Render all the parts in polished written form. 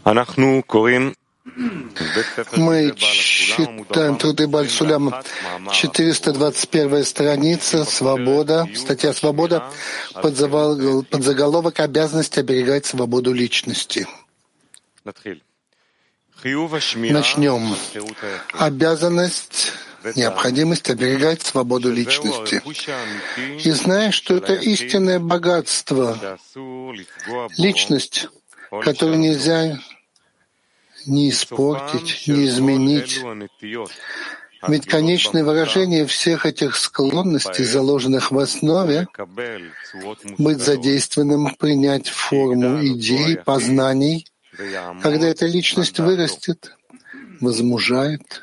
Мы читаем труды Бааль Суляма, 421 страница, «Свобода», статья «Свобода», подзаголовок «Обязанность оберегать свободу личности». Начнем. Обязанность, необходимость оберегать свободу личности. И зная, что это истинное богатство, личность, которую нельзя не испортить, не изменить. Ведь конечное выражение всех этих склонностей, заложенных в основе, быть задействованным, принять форму идей, познаний, когда эта личность вырастет, возмужает.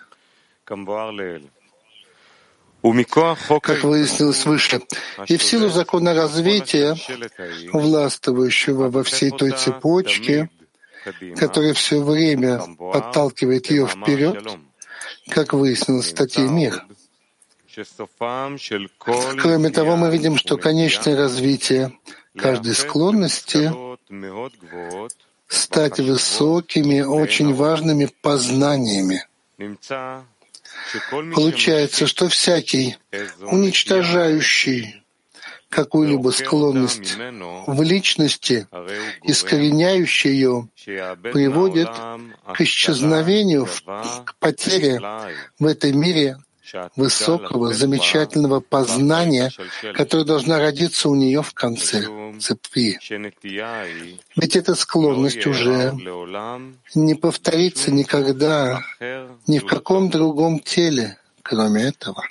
Как выяснилось выше, и в силу закона развития, властвующего во всей той цепочке, который все время подталкивает ее вперед, как выяснилось в статье «Мир». Кроме того, мы видим, что конечное развитие каждой склонности стать высокими, очень важными познаниями. Получается, что всякий, уничтожающий какую-либо склонность в личности, искореняющий ее, приводит к исчезновению, к потере в этом мире высокого, замечательного познания, которое должна родиться у нее в конце цепи. Ведь эта склонность уже не повторится никогда, ни в каком другом теле, кроме этого.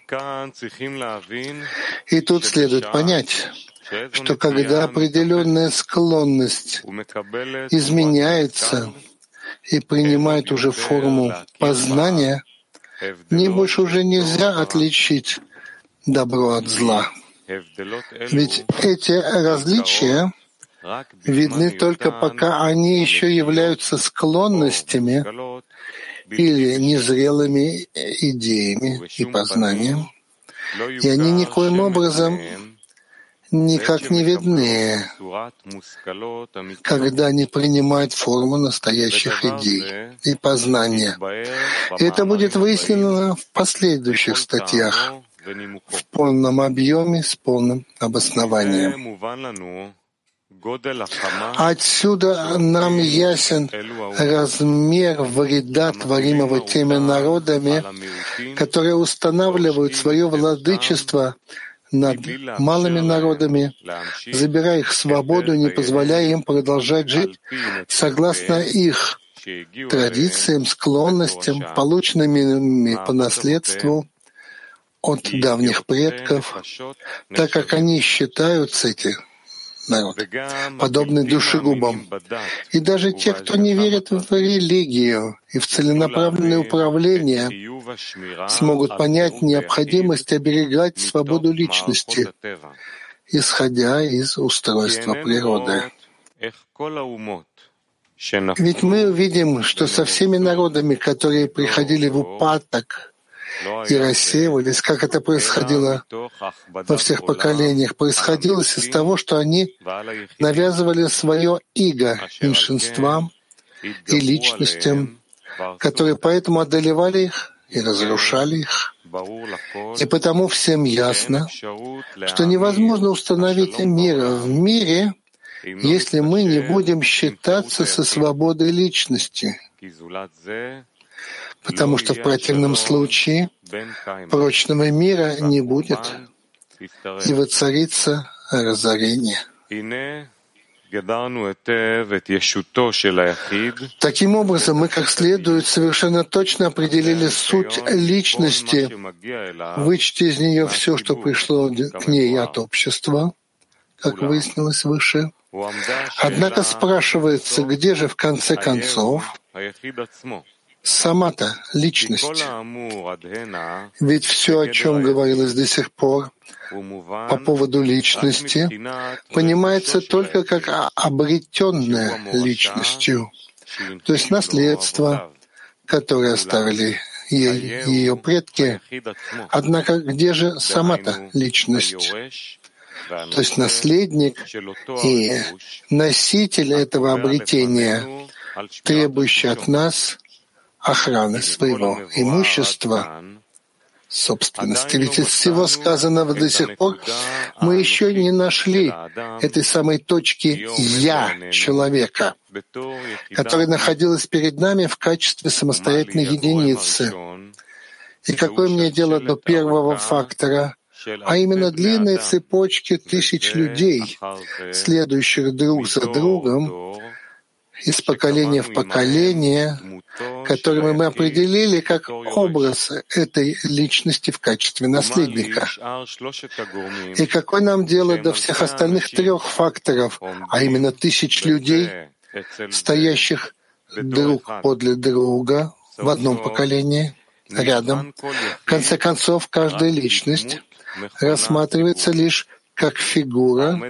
И тут следует понять, что когда определенная склонность изменяется и принимает уже форму познания, больше уже нельзя отличить добро от зла. Ведь эти различия видны только пока они еще являются склонностями или незрелыми идеями и познанием, и они никоим образом никак не видны, когда они принимают форму настоящих идей и познания. И это будет выяснено в последующих статьях в полном объеме, с полным обоснованием. Отсюда нам ясен размер вреда, творимого теми народами, которые устанавливают свое владычество над малыми народами, забирая их свободу и не позволяя им продолжать жить согласно их традициям, склонностям, полученными по наследству от давних предков, так как они считаются, эти народ, подобный душегубам. И даже те, кто не верит в религию и в целенаправленное управление, смогут понять необходимость оберегать свободу личности, исходя из устройства природы. Ведь мы видим, что со всеми народами, которые приходили в упадок и рассеивались, как это происходило во всех поколениях, происходило из того, что они навязывали свое иго меньшинствам и личностям, которые поэтому одолевали их и разрушали их. И потому всем ясно, что невозможно установить мир в мире, если мы не будем считаться со свободой личности, потому что в противном случае прочного мира не будет, и воцарится разорение. Таким образом, мы как следует совершенно точно определили суть личности, вычтя из нее все, что пришло к ней от общества, как выяснилось выше. Однако спрашивается, где же в конце концов сама-то личность? Ведь все, о чем говорилось до сих пор по поводу личности, понимается только как обретенное личностью, то есть наследство, которое оставили ей ее предки. Однако где же сама-то личность? То есть наследник и носитель этого обретения, требующий от нас охраны своего имущества, собственности. Ведь из всего сказанного до сих пор мы еще не нашли этой самой точки «я» человека, которая находилась перед нами в качестве самостоятельной единицы. И какое мне дело до первого фактора, а именно длинной цепочки тысяч людей, следующих друг за другом, из поколения в поколение, которыми мы определили как образ этой личности в качестве наследника. И какое нам дело до всех остальных трех факторов, а именно тысяч людей, стоящих друг подле друга в одном поколении, рядом. В конце концов, каждая личность рассматривается лишь как фигура,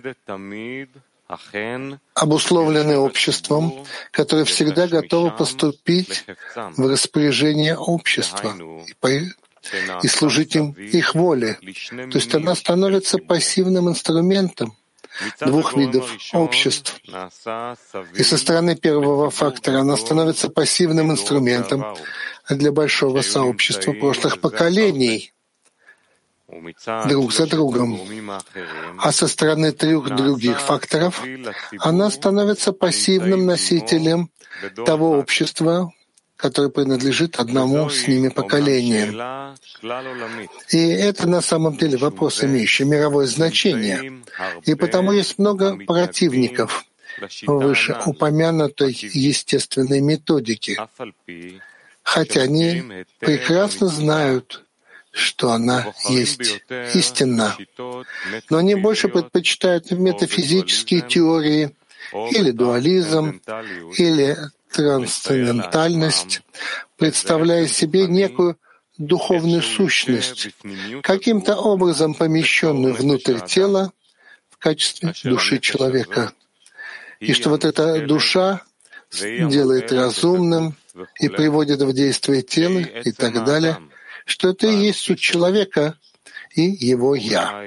обусловленная обществом, которое всегда готово поступить в распоряжение общества и служить им их воле. То есть она становится пассивным инструментом двух видов обществ. И со стороны первого фактора она становится пассивным инструментом для большого сообщества прошлых поколений, друг за другом. А со стороны трех других факторов она становится пассивным носителем того общества, которое принадлежит одному с ними поколению. И это на самом деле вопрос, имеющий мировое значение. И потому есть много противников вышеупомянутой естественной методики, хотя они прекрасно знают, что она есть истинна. Но они больше предпочитают метафизические теории или дуализм, или трансцендентальность, представляя себе некую духовную сущность, каким-то образом помещенную внутрь тела в качестве души человека. И что вот эта душа делает разумным и приводит в действие тело и так далее, что это и есть суть человека и его «я».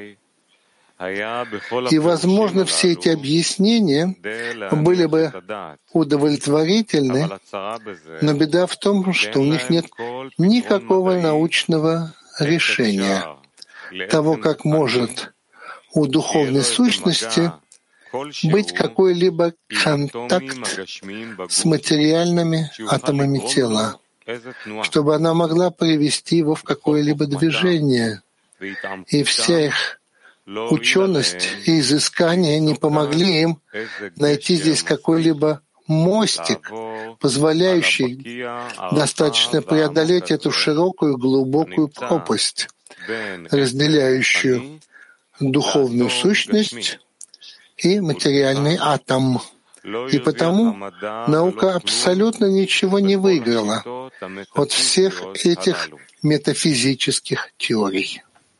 И, возможно, все эти объяснения были бы удовлетворительны, но беда в том, что у них нет никакого научного решения того, как может у духовной сущности быть какой-либо контакт с материальными атомами тела, чтобы она могла привести его в какое-либо движение. И вся их ученость и изыскания не помогли им найти здесь какой-либо мостик, позволяющий достаточно преодолеть эту широкую, глубокую пропасть, разделяющую духовную сущность и материальный атом. И потому наука абсолютно ничего не выиграла от всех этих метафизических теорий.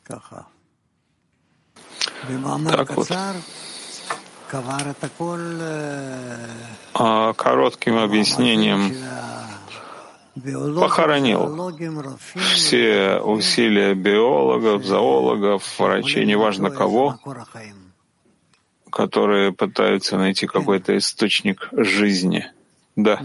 Так вот, коротким объяснением похоронил все усилия биологов, зоологов, врачей, неважно кого, которые пытаются найти какой-то источник жизни. Да.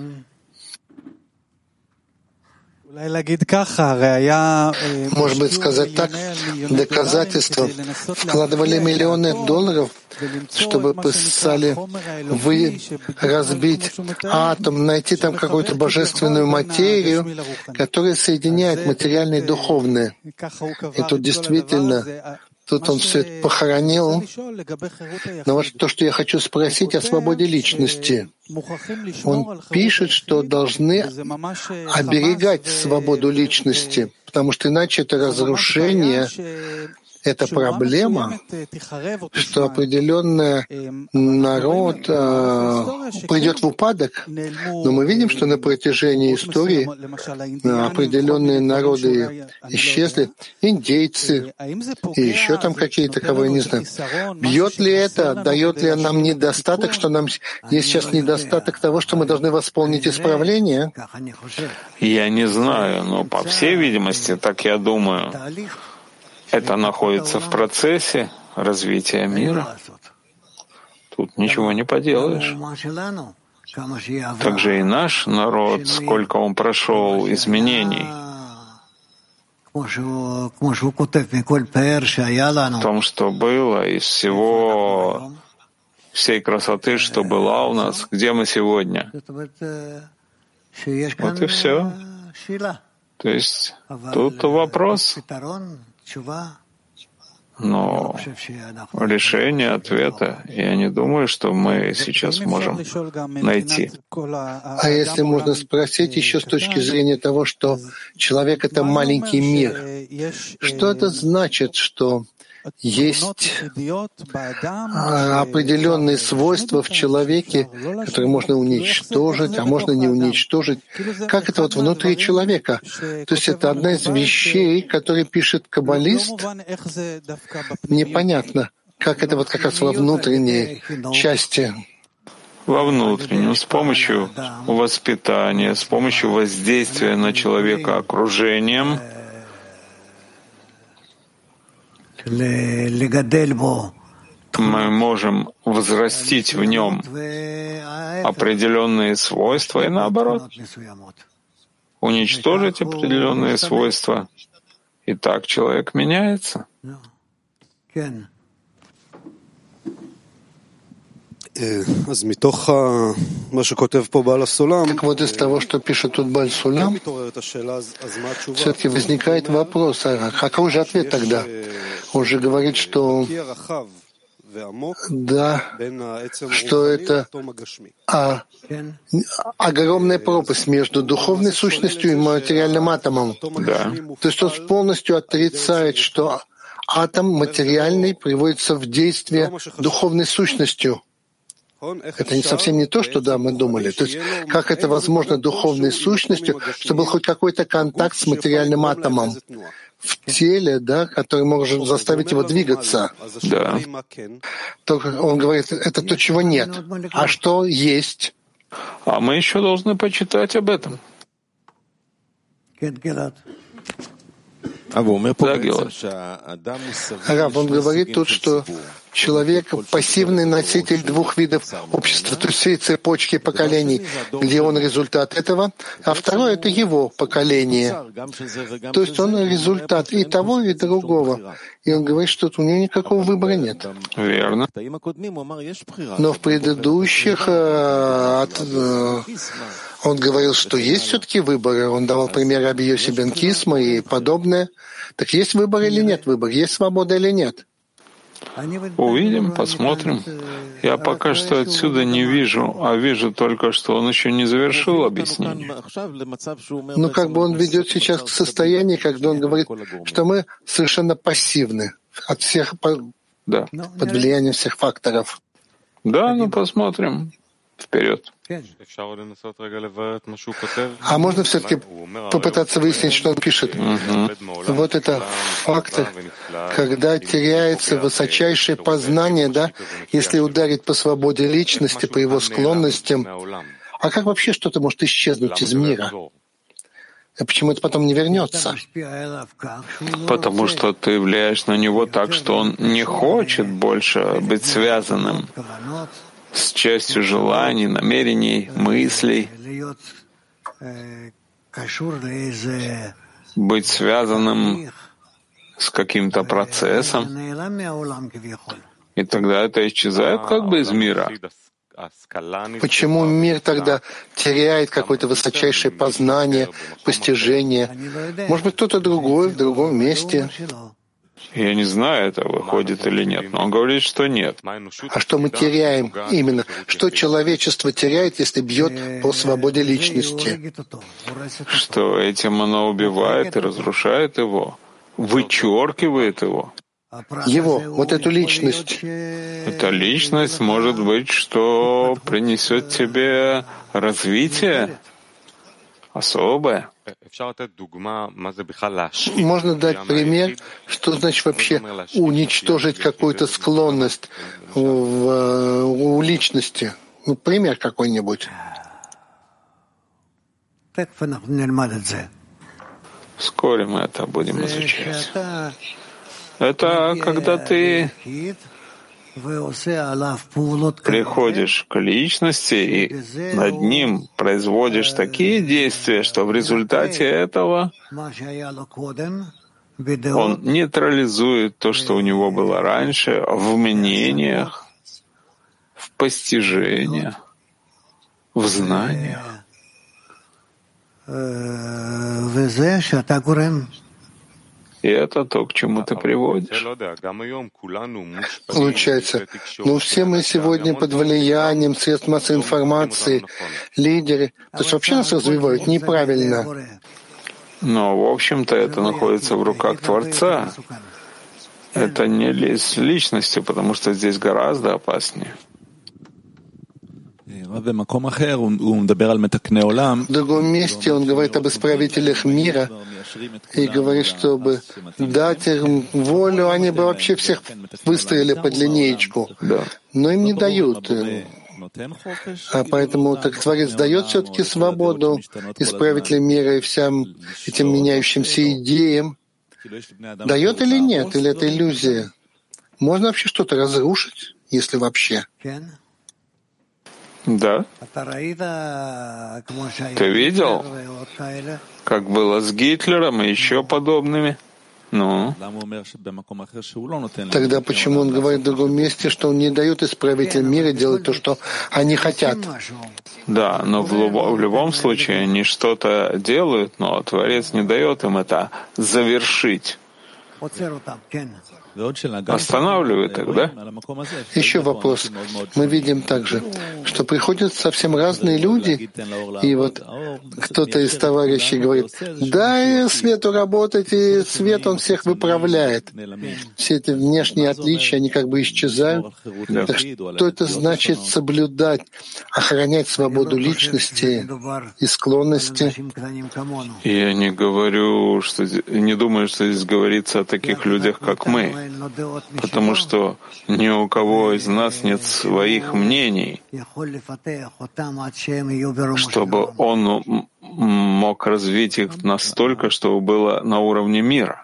Может быть, сказать так, доказательства вкладывали миллионы долларов, чтобы писали, разбить атом, найти там какую-то божественную материю, которая соединяет материальное и духовное. И тут действительно, тут он все это похоронил. Но вот то, что я хочу спросить о свободе личности. Он пишет, что должны оберегать свободу личности, потому что иначе это разрушение, это проблема, что определенный народ придет в упадок. Но мы видим, что на протяжении истории определенные народы исчезли, индейцы и еще там какие-то, кого я не знаю. Бьет ли это, дает ли нам недостаток, что нам есть сейчас недостаток того, что мы должны восполнить исправление? Я не знаю, но по всей видимости, так я думаю, это находится в процессе развития мира. Тут ничего не поделаешь. также и наш народ, сколько он прошел изменений, в том, что было, из всей красоты, что была у нас, где мы сегодня. Вот и все. То есть тут вопрос, но решение ответа, я не думаю, что мы сейчас можем найти. А если можно спросить еще с точки зрения того, что человек — это маленький мир, что это значит, что есть определенные свойства в человеке, которые можно уничтожить, а можно не уничтожить? Как это вот внутри человека? То есть это одна из вещей, которые пишет каббалист? Непонятно, как это вот как раз во внутренней части. Во внутреннем, с помощью воспитания, с помощью воздействия на человека окружением, мы можем взрастить в нем определенные свойства и, наоборот, уничтожить определенные свойства. И так человек меняется. Так вот, из того, что пишет тут Бааль Сулам, все-таки возникает вопрос, а какой же ответ тогда? Он же говорит, что да, что это огромная пропасть между духовной сущностью и материальным атомом. Да. То есть он полностью отрицает, что атом материальный приводится в действие духовной сущностью. Это совсем не то, что мы думали. То есть как это возможно духовной сущностью, чтобы был хоть какой-то контакт с материальным атомом в теле, который может заставить его двигаться. Да. Только он говорит, это то, чего нет. А что есть? А мы еще должны почитать об этом. Да, Гилад. Рав, он говорит тут, что человек — пассивный носитель двух видов общества, то есть всей цепочки поколений, где он результат этого, а второе — это его поколение. То есть он результат и того, и другого. И он говорит, что у него никакого выбора нет. Верно. Но в предыдущих он говорил, что есть все-таки выборы. Он давал пример Раби Йоси бен Кисма и подобное. Так есть выбор или нет выбор? Есть свобода или нет? Увидим, посмотрим. Я пока что отсюда не вижу, а вижу только, что он еще не завершил объяснение. Ну, как бы он ведет сейчас к состоянию, когда он говорит, что мы совершенно пассивны от всех, под влиянием всех факторов. Да, ну посмотрим. Вперед. А можно все-таки попытаться выяснить, что он пишет? Вот это фактор, когда теряется высочайшее познание, если ударить по свободе личности, по его склонностям. А как вообще что-то может исчезнуть из мира? А почему это потом не вернется? Потому что ты влияешь на него так, что он не хочет больше быть связанным с частью желаний, намерений, мыслей, быть связанным с каким-то процессом, и тогда это исчезает как бы из мира. Почему мир тогда теряет какое-то высочайшее познание, постижение? Может быть, кто-то другой в другом месте? Я не знаю, это выходит или нет, но он говорит, что нет. А что мы теряем именно? Что человечество теряет, если бьет по свободе личности? Что этим оно убивает и разрушает его, вычеркивает его. Его, вот эту личность. Эта личность может быть, что принесет тебе развитие особое. Можно дать пример, что значит вообще уничтожить какую-то склонность у личности. Ну, пример какой-нибудь. Вскоре мы это будем изучать. Это когда ты приходишь к личности и над ним производишь такие действия, что в результате этого он нейтрализует то, что у него было раньше, в мнениях, в постижениях, в знаниях. И это то, к чему ты приводишь. Получается, все мы сегодня под влиянием средств массовой информации, лидеры, то есть вообще нас развивают неправильно. Но, в общем-то, это находится в руках Творца. Это не с личностью, потому что здесь гораздо опаснее. В другом месте он говорит об исправителях мира и говорит, чтобы дать им волю, они бы вообще всех выстроили под линеечку, но им не дают. А поэтому так Творец дает все-таки свободу исправителям мира и всем этим меняющимся идеям. Дает или нет? Или это иллюзия? Можно вообще что-то разрушить, если вообще? Да. Ты видел, как было с Гитлером и еще подобными? Ну. Тогда почему он говорит в другом месте, что он не дает исправителям мира делать то, что они хотят? Да, но в любом случае они что-то делают, но Творец не дает им это завершить. Останавливает их, да? Еще вопрос. Мы видим также, что приходят совсем разные люди, и вот кто-то из товарищей говорит, дай свету работать, и свет он всех выправляет. Все эти внешние отличия, они как бы исчезают. Так что это значит соблюдать, охранять свободу личности и склонности? Я не говорю, не думаю, что здесь говорится о таких людях, как мы. Потому что ни у кого из нас нет своих мнений, чтобы он мог развить их настолько, чтобы было на уровне мира.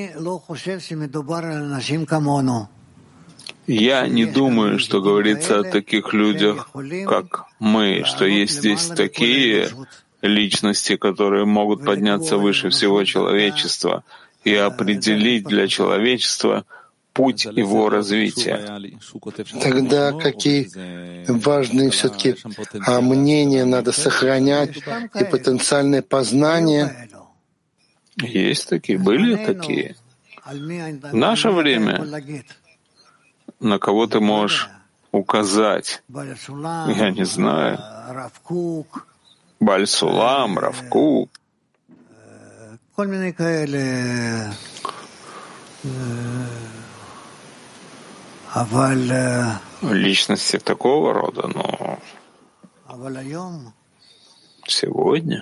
Я не думаю, что говорится о таких людях, как мы, что есть здесь такие личности, которые могут подняться выше всего человечества и определить для человечества путь его развития. Тогда какие важные все-таки мнения надо сохранять и потенциальное познание? Есть такие, были такие. В наше время на кого ты можешь указать? Я не знаю. Баль-Сулам, Рав Кук. Личности такого рода, но сегодня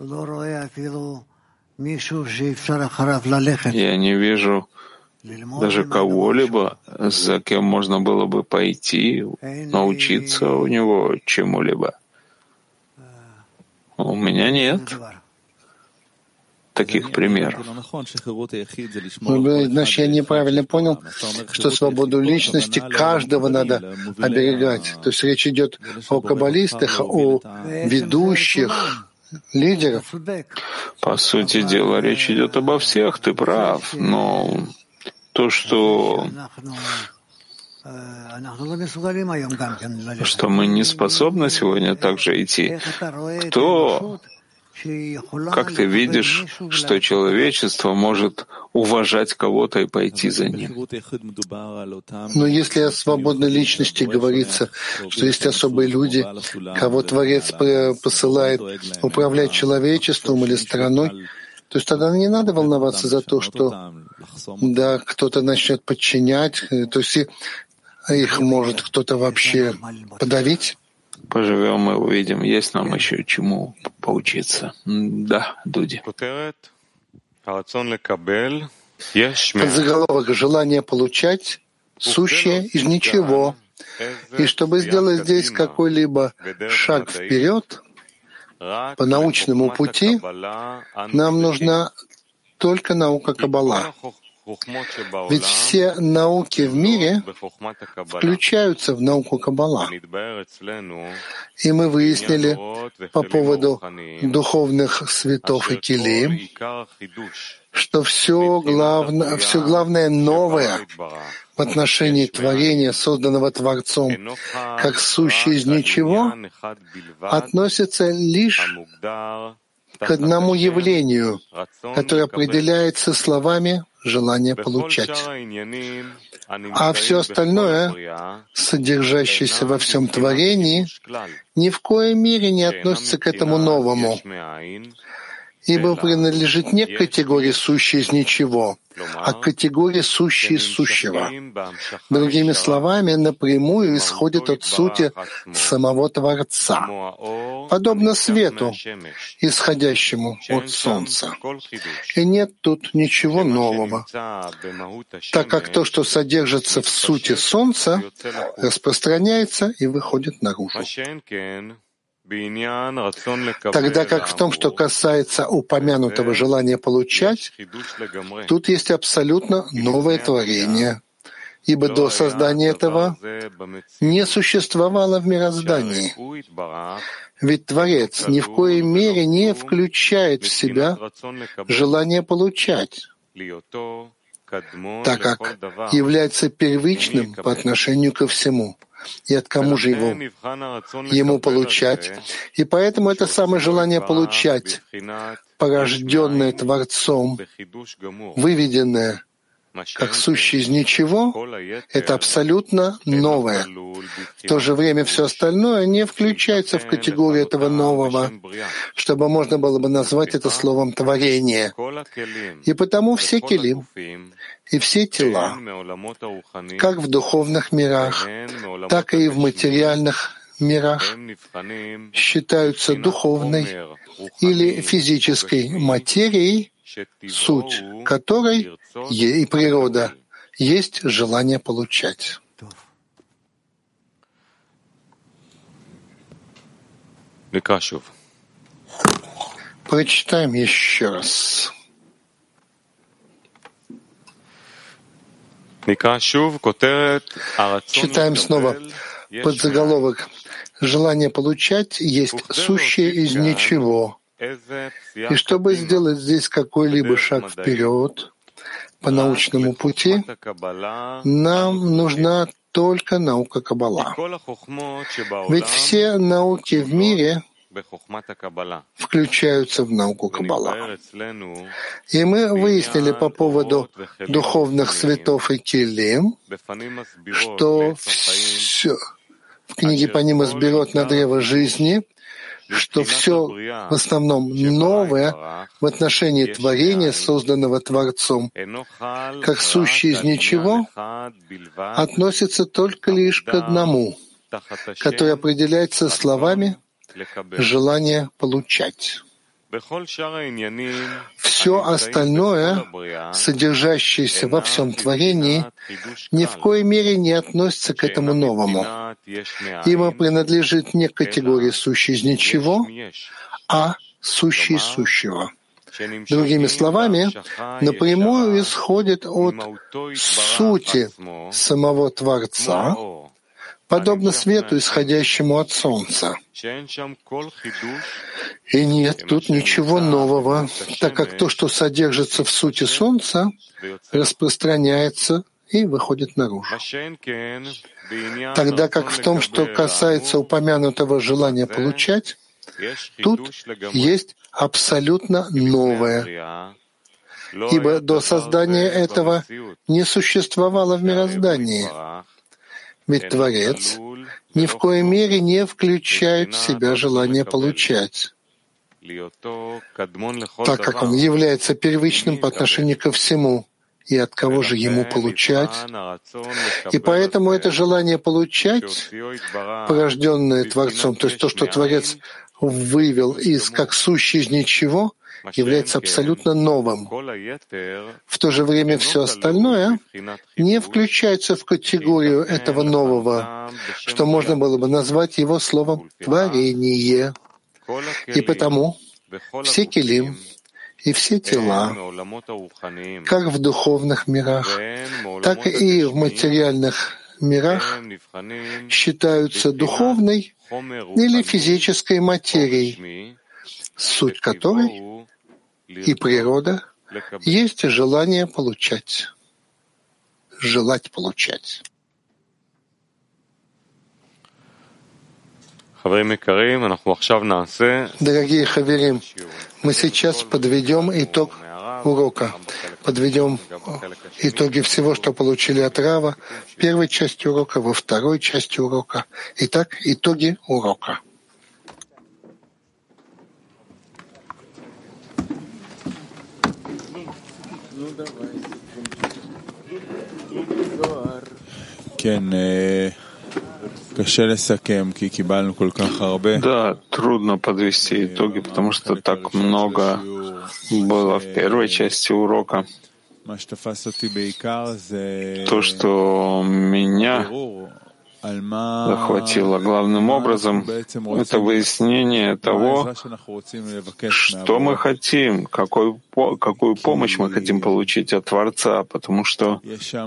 я не вижу даже кого-либо, за кем можно было бы пойти, научиться у него чему-либо. У меня нет таких примеров. Значит, я неправильно понял, что свободу личности каждого надо оберегать. То есть речь идет о каббалистах, о ведущих, лидеров. По сути дела, речь идет обо всех, ты прав, но то, что мы не способны сегодня также идти. Как ты видишь, что человечество может уважать кого-то и пойти за ним? Но если о свободной личности говорится, что есть особые люди, кого Творец посылает управлять человечеством или страной, то есть тогда не надо волноваться за то, что кто-то начнет подчинять, то есть их может кто-то вообще подавить. Поживем и увидим, есть нам еще чему поучиться. Да, Дуди. Подзаголовок «Желание получать сущее из ничего». И чтобы сделать здесь какой-либо шаг вперед по научному пути, нам нужна только наука Каббала. Ведь все науки в мире включаются в науку Каббала. И мы выяснили по поводу духовных светов и келим, что все главное новое в отношении творения, созданного Творцом, как сущее из ничего, относится лишь к одному явлению, которое определяется словами «желание получать». А все остальное, содержащееся во всем творении, ни в коей мере не относится к этому новому, ибо принадлежит не к категории «сущее из ничего», а к категории «сущее из сущего». Другими словами, напрямую исходит от сути самого Творца, подобно свету, исходящему от Солнца. И нет тут ничего нового, так как то, что содержится в сути Солнца, распространяется и выходит наружу. Тогда как в том, что касается упомянутого желания получать, тут есть абсолютно новое творение, ибо до создания этого не существовало в мироздании. Ведь Творец ни в коей мере не включает в себя желание получать, так как является первичным по отношению ко всему. И от кому же ему получать? И поэтому это самое желание получать, порожденное Творцом, выведенное как сущее из ничего, это абсолютно новое. В то же время все остальное не включается в категорию этого нового, чтобы можно было бы назвать это словом «творение». И потому все келим и все тела, как в духовных мирах, так и в материальных мирах, считаются духовной или физической материей, суть которой и природа есть желание получать. Прочитаем еще раз. Читаем снова. Подзаголовок. Желание получать есть сущее из ничего. И чтобы сделать здесь какой-либо шаг вперед по научному пути, нам нужна только наука Каббала. Ведь все науки в мире включаются в науку Каббала. И мы выяснили по поводу духовных светов и келим, что все в книге Панимас берет на древо жизни, что все в основном новое в отношении творения, созданного Творцом, как сущее из ничего, относится только лишь к одному, который определяется словами «желание получать». Все остальное, содержащееся во всем творении, ни в коей мере не относится к этому новому, ибо принадлежит не к категории «сущее из ничего», а «сущее из сущего». Другими словами, напрямую исходит от сути самого Творца, подобно свету, исходящему от Солнца. И нет тут ничего нового, так как то, что содержится в сути Солнца, распространяется и выходит наружу. Тогда как в том, что касается упомянутого желания получать, тут есть абсолютно новое, ибо до создания этого не существовало в мироздании. Ведь Творец ни в коей мере не включает в себя желание получать, так как он является первичным по отношению ко всему, и от кого же ему получать. И поэтому это желание получать, порожденное Творцом, то есть то, что Творец вывел из как сущее из ничего, является абсолютно новым. В то же время все остальное не включается в категорию этого нового, что можно было бы назвать его словом «творение». И потому все келим И все тела, как в духовных мирах, так и в материальных мирах, считаются духовной или физической материей, суть которой и природа есть желание получать, желать получать. Дорогие хаверим, мы сейчас подведем итог урока. Подведем итоги всего, что получили от Рава в первой части урока, во второй части урока. Итак, итоги урока. Да, трудно подвести итоги, потому что так много было в первой части урока. То, что меня захватило главным образом, это выяснение того, что мы хотим, какую помощь мы хотим получить от Творца, потому что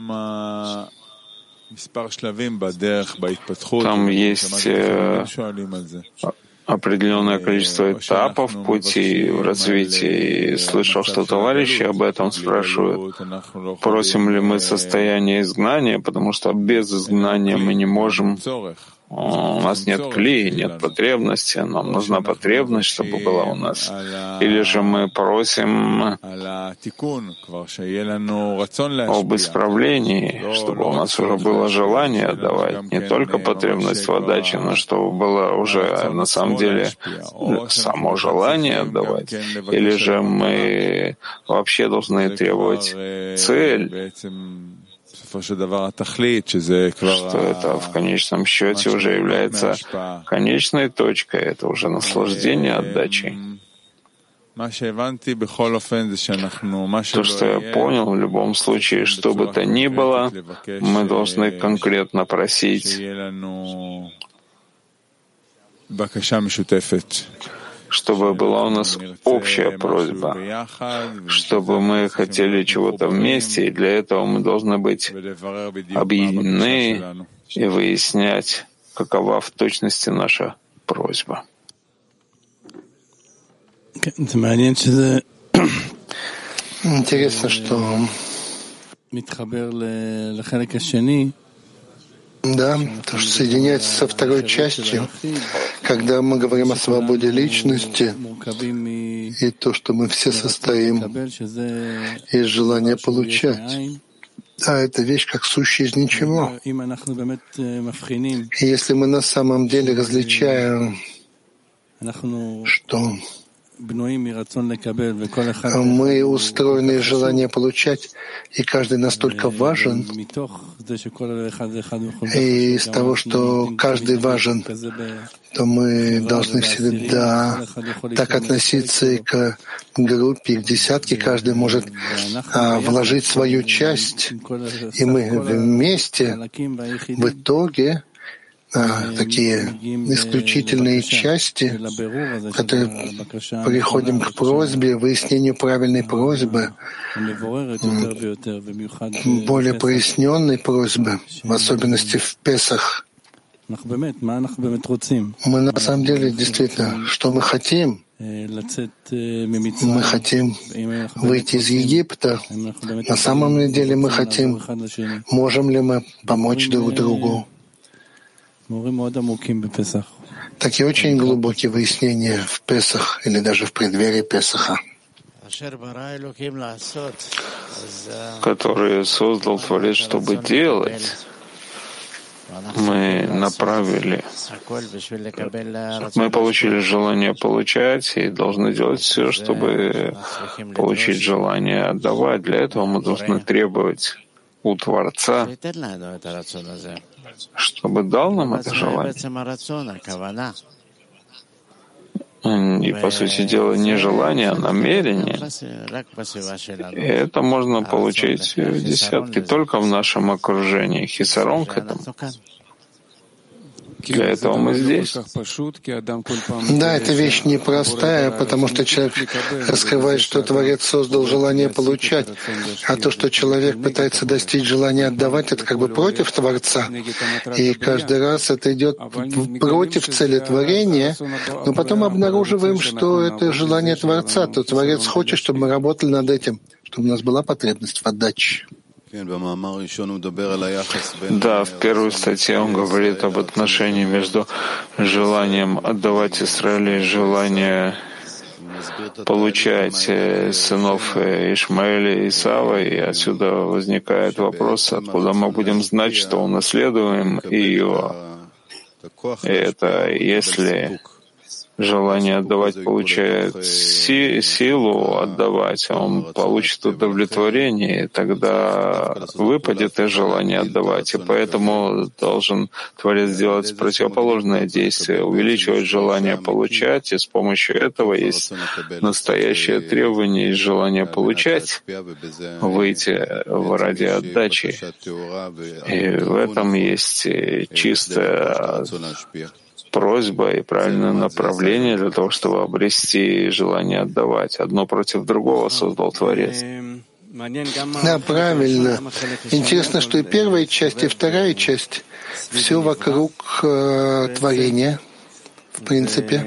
там есть определенное количество этапов в пути, в развитии. Слышал, что товарищи об этом спрашивают. Просим ли мы состояние изгнания, потому что без изгнания мы не можем. У нас нет кли, нет потребности, нам нужна потребность, чтобы была у нас. Или же мы просим об исправлении, чтобы у нас уже было желание отдавать, не только потребность в отдаче, но чтобы было уже на самом деле само желание отдавать. Или же мы вообще должны требовать цель, что это в конечном счете уже является конечной точкой, это уже наслаждение отдачей. То, что я понял, в любом случае, что бы то ни было, мы должны конкретно просить, чтобы была у нас общая просьба, чтобы мы хотели чего-то вместе, и для этого мы должны быть объединены и выяснять, какова в точности наша просьба. Интересно, что да, то, что соединяется со второй частью, когда мы говорим о свободе личности, и то, что мы все состоим из желания получать. А это вещь как сущая из ничего. И если мы на самом деле различаем, что мы устроены из желания получать, и каждый настолько важен, и из того, что каждый важен, то мы должны всегда так относиться и к группе, и к десятке. Каждый может вложить свою часть, и мы вместе в итоге такие исключительные части, которые приходим к просьбе, выяснению правильной просьбы, более проясненной просьбы, в особенности в Песах. Мы на самом деле действительно, что мы хотим? Мы хотим выйти из Египта. На самом деле мы хотим, можем ли мы помочь друг другу? Такие очень глубокие выяснения в Песах или даже в преддверии Песаха, которые создал Творец, чтобы делать. Мы направили, мы получили желание получать и должны делать все, чтобы получить желание отдавать. Для этого мы должны требовать у Творца, чтобы дал нам это желание. И, по сути дела, не желание, а намерение. И это можно получить в десятке только в нашем окружении. Хисарон к этому. Для этого мы здесь. Да, эта вещь непростая, потому что человек раскрывает, что Творец создал желание получать, а то, что человек пытается достичь желания отдавать, это как бы против Творца. И каждый раз это идет против цели творения, но потом обнаруживаем, что это желание Творца, то Творец хочет, чтобы мы работали над этим, чтобы у нас была потребность в отдаче. Да, в первой статье он говорит об отношении между желанием отдавать Израилю и желанием получать сынов Ишмаэля и Исава, и отсюда возникает вопрос, откуда мы будем знать, что унаследуем ее. И это если желание отдавать получает силу отдавать, он получит удовлетворение, и тогда выпадет и желание отдавать. И поэтому должен Творец делать противоположное действие, увеличивать желание получать, и с помощью этого есть настоящее требование и желание получать, выйти ради отдачи. И в этом есть чистая просьба и правильное направление для того, чтобы обрести желание отдавать. Одно против другого создал Творец. Да, правильно. Интересно, что и первая часть, и вторая часть — все вокруг творения, в принципе.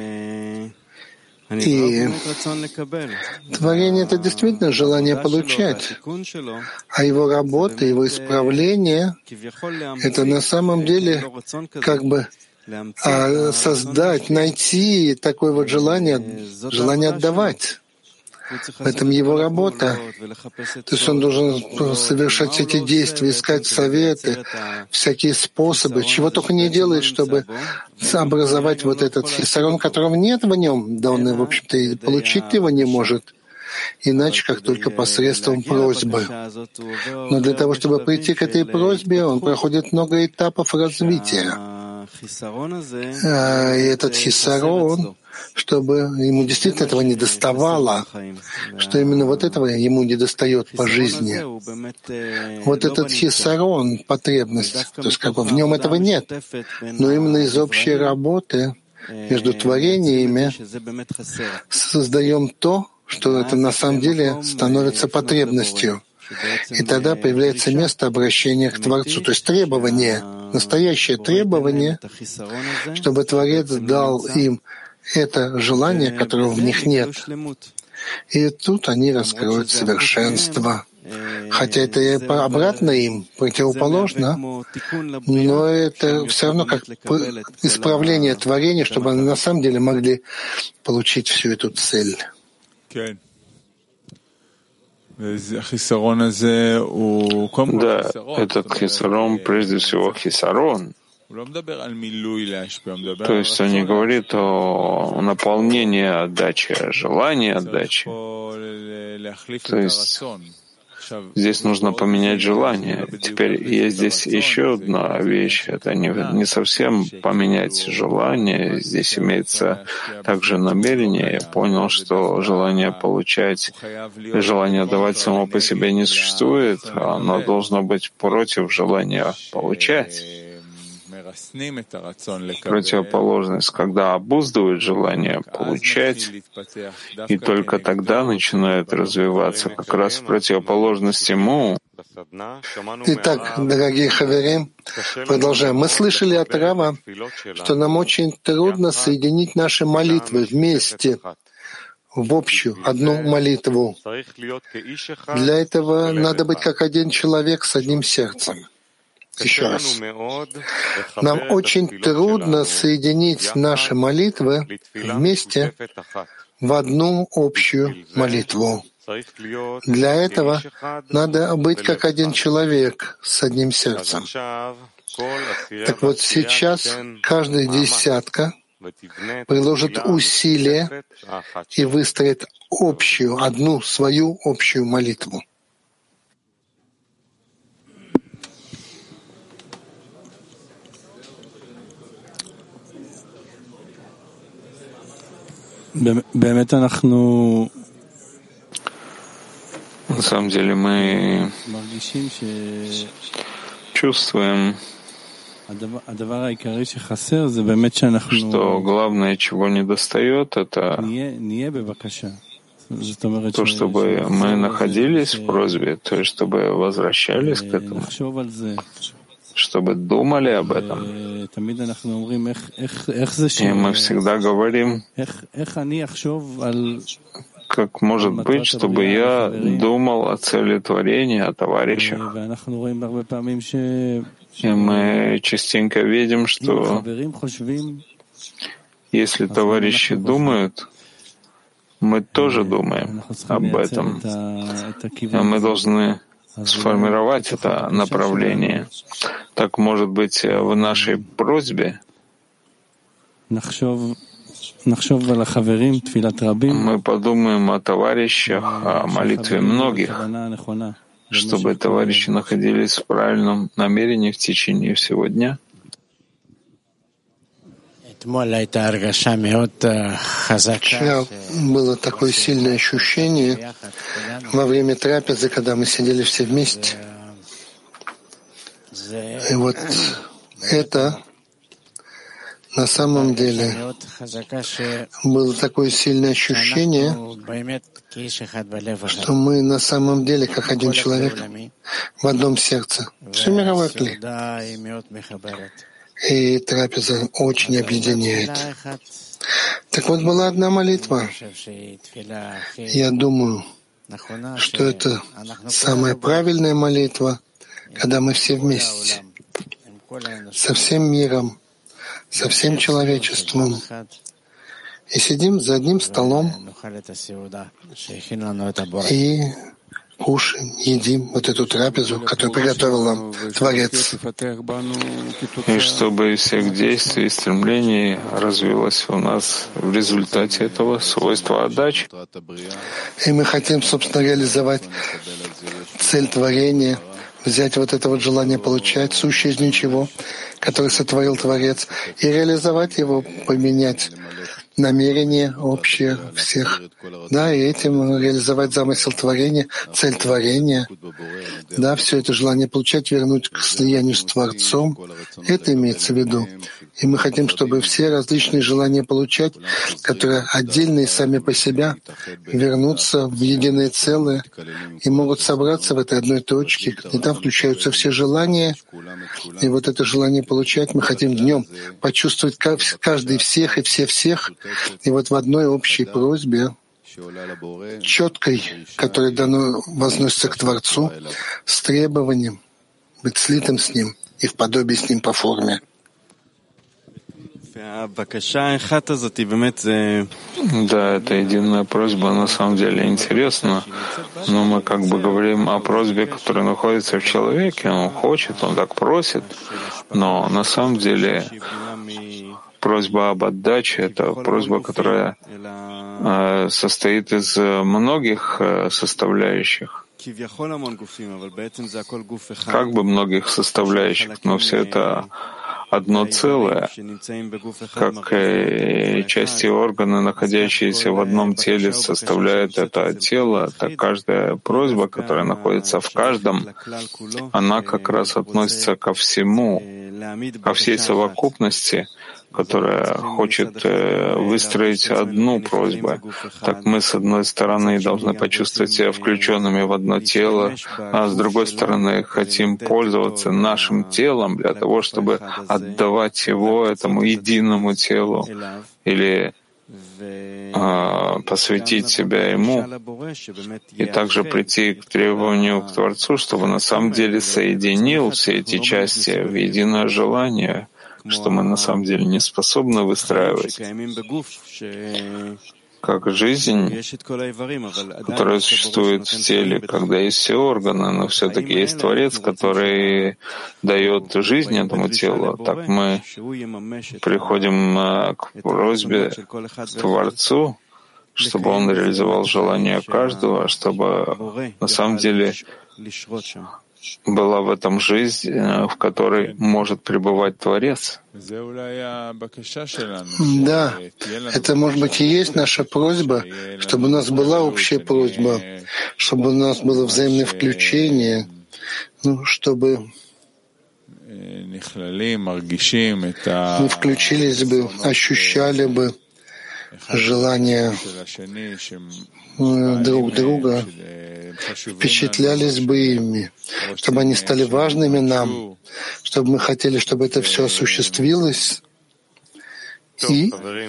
И творение — это действительно желание получать, а его работа, его исправление — это на самом деле как бы создать, найти такое вот желание отдавать. В этом его работа. То есть он должен совершать эти действия, искать советы, всякие способы, чего только не делает, чтобы образовать вот этот хисарон, которого нет в нем, да он, в общем-то, и получить его не может, иначе как только посредством просьбы. Но для того, чтобы прийти к этой просьбе, он проходит много этапов развития. И этот хисарон, чтобы ему действительно этого не доставало, что именно вот этого ему не достает по жизни. Вот этот хисарон, потребность, то есть как бы в нем этого нет, но именно из общей работы между творениями создаем то, что это на самом деле становится потребностью. И тогда появляется место обращения к Творцу, то есть требование, настоящее требование, чтобы Творец дал им это желание, которого в них нет. И тут они раскроют совершенство. Хотя это и обратно им, противоположно, но это все равно как исправление творения, чтобы они на самом деле могли получить всю эту цель. Да, этот хисарон, прежде всего хисарон. То есть он не говорит о наполнении отдачи, а желании отдачи. То есть здесь нужно поменять желание. Теперь есть здесь еще одна вещь. Это не совсем поменять желание. Здесь имеется также намерение. Я понял, что желание получать, желание давать само по себе не существует. Оно должно быть против желания получать. Противоположность, когда обуздывает желание получать, и только тогда начинает развиваться как раз в противоположность ему. Итак, дорогие хаверим, продолжаем. Мы слышали от Рава, что нам очень трудно соединить наши молитвы вместе в общую, одну молитву. Для этого надо быть как один человек с одним сердцем. Еще раз. Нам очень трудно соединить наши молитвы вместе в одну общую молитву. Для этого надо быть как один человек с одним сердцем. Так вот, сейчас каждая десятка приложит усилия и выстроит общую, одну свою общую молитву. На самом деле мы чувствуем, что главное, чего не достает, это то, чтобы мы находились в просьбе, то есть чтобы возвращались к этому, чтобы думали об этом. И мы всегда говорим, как может быть, чтобы я думал о цели творения, о товарищах. И мы частенько видим, что если товарищи думают, мы тоже думаем об этом. И мы должны сформировать это направление. Так, может быть, в нашей просьбе мы подумаем о товарищах, о молитве многих, чтобы товарищи находились в правильном намерении в течение всего дня. Вчера было такое сильное ощущение во время трапезы, когда мы сидели все вместе. И вот это на самом деле было такое сильное ощущение, что мы на самом деле как один человек в одном сердце. Все мировое кли. И трапеза очень объединяет. Так вот, была одна молитва. Я думаю, что это самая правильная молитва, когда мы все вместе, со всем миром, со всем человечеством, и сидим за одним столом и кушаем, едим вот эту трапезу, которую приготовил нам Творец. И чтобы из всех действий и стремлений развилось у нас в результате этого свойство отдачи. И мы хотим, собственно, реализовать цель творения, взять вот это вот желание получать, сущее из ничего, которое сотворил Творец, и реализовать его, поменять намерение общее всех, да, и этим реализовать замысел творения, цель творения, да, все это желание получать, вернуть к слиянию с Творцом, это имеется в виду. И мы хотим, чтобы все различные желания получать, которые отдельные сами по себе, вернутся в единое целое и могут собраться в этой одной точке, и там включаются все желания, и вот это желание получать мы хотим днем почувствовать каждый всех и все всех, и вот в одной общей просьбе, четкой, которая дано возносится к Творцу, с требованием быть слитым с Ним и в подобии с Ним по форме. Да, это единая просьба на самом деле интересна, но мы как бы говорим о просьбе, которая находится в человеке, он хочет, он так просит, но на самом деле просьба об отдаче — это просьба, которая состоит из многих составляющих. Как бы многих составляющих, но все это одно целое, как части органа, находящиеся в одном теле, составляют это тело, так каждая просьба, которая находится в каждом, она как раз относится ко всему, ко всей совокупности, которая хочет выстроить одну просьбу. Так мы, с одной стороны, должны почувствовать себя включенными в одно тело, а с другой стороны, хотим пользоваться нашим телом для того, чтобы отдавать его этому единому телу или посвятить себя ему, и также прийти к требованию к Творцу, чтобы на самом деле соединил все эти части в единое желание, что мы на самом деле не способны выстраивать, как жизнь, которая существует в теле, когда есть все органы, но все-таки есть Творец, который дает жизнь этому телу. Так мы приходим к просьбе Творцу, чтобы он реализовал желание каждого, чтобы на самом деле была в этом жизнь, в которой может пребывать Творец. Да, это, может быть, и есть наша просьба, чтобы у нас была общая просьба, чтобы у нас было взаимное включение, чтобы мы включились бы, ощущали бы желание друг друга, впечатлялись бы ими, чтобы они стали важными нам, чтобы мы хотели, чтобы это все осуществилось. И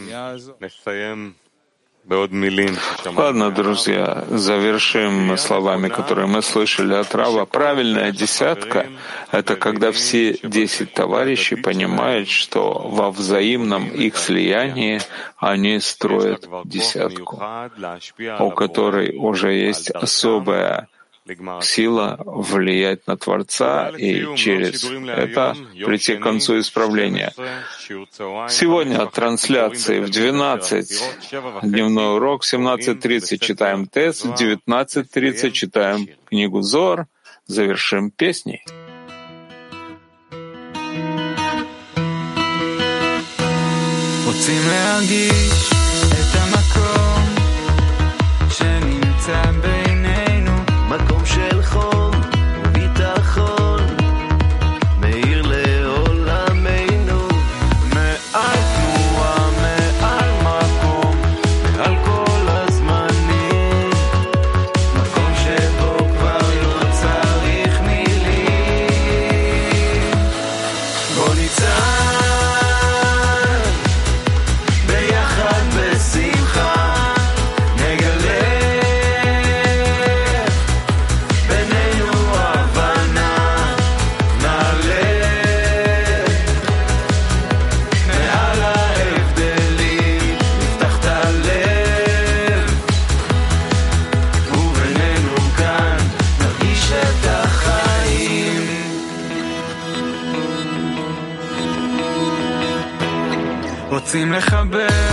ладно, друзья, завершим словами, которые мы слышали от Рава. Правильная десятка — это когда все 10 товарищей понимают, что во взаимном их слиянии они строят десятку, у которой уже есть особая сила влиять на Творца и через это прийти к концу исправления. Сегодня трансляции в 12, дневной урок, в 17:30 читаем ТЭС, в 19:30 читаем книгу Зоар, завершим песней. מקום של חום וביטחון מאיר לעולמנו מעל תנועה, מעל מקום, מעל כל הזמנים מקום שבו כבר לא צריך מילים בוא ניצן ביחד בשמחה רוצים לחבר